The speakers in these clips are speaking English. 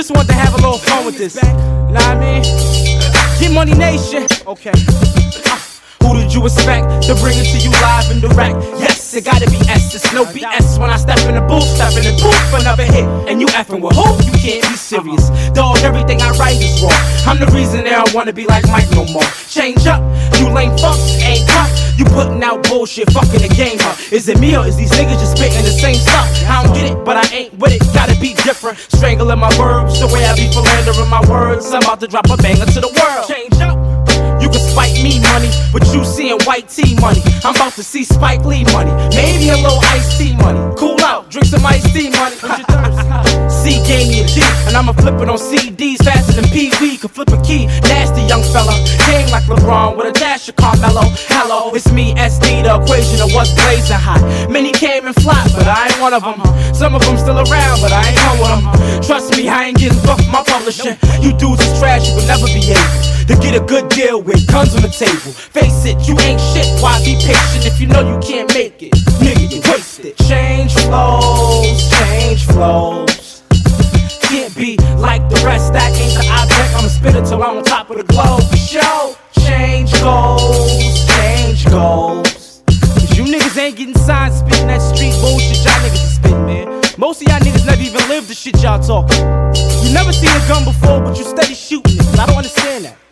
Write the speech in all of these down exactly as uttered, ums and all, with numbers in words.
just wanted to have a little fun with this. Know what I mean? Get Money Nation. Okay. Uh, who did you expect to bring it to you live and direct? Yes, it gotta be S. It's no B S when I step in the booth, step in the booth for another hit. And you effing with who? You can't be serious. Dog, everything I write is wrong. I'm the reason they don't wanna be like Mike no more. Change up, you lame fucks ain't cut. You putting out bullshit, fucking the game up. Is it me or is these niggas just spitting the same stuff? I don't get it, but I ain't with it. Gotta be different. Strangling my verbs, the way I be philandering my words. I'm about to drop a banger to the world. Change up. You can spike me money, but you seeing white tea money. I'm about to see Spike Lee money, maybe a little iced tea money. Cool out, drink some iced tea money. C gave me a G, and I'ma flip it on C Ds faster than Pee Wee could flip a key. Nasty young fella, king like LeBron with a dash of Carmelo. Hello, it's me, S D, the equation of what's blazing hot. Many came and flopped, but I ain't one of them. Some of them still around, but I ain't one with them. Trust me, I ain't getting fucked my publishing. You dudes is trash, you will never be able to get a good deal with guns on the table. Face it, you ain't shit, why be patient if you know you can't make it? Nigga, you wasted. Change flows, change flows. Can't be like the rest, that ain't the object. I'ma spit it till I'm on top of the globe. For sure, change goals, change goals. Cause you niggas ain't getting signed spitting that street bullshit y'all niggas is spitting, man. Most of y'all niggas never even lived the shit y'all talking. You never seen a gun before, but you steady shooting it. I don't understand that.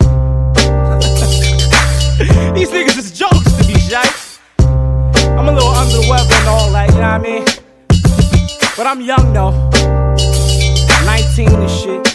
These niggas is jokes to me, shite. I'm a little under the weather and all that, you know what I mean? But I'm young though, nineteen and shit.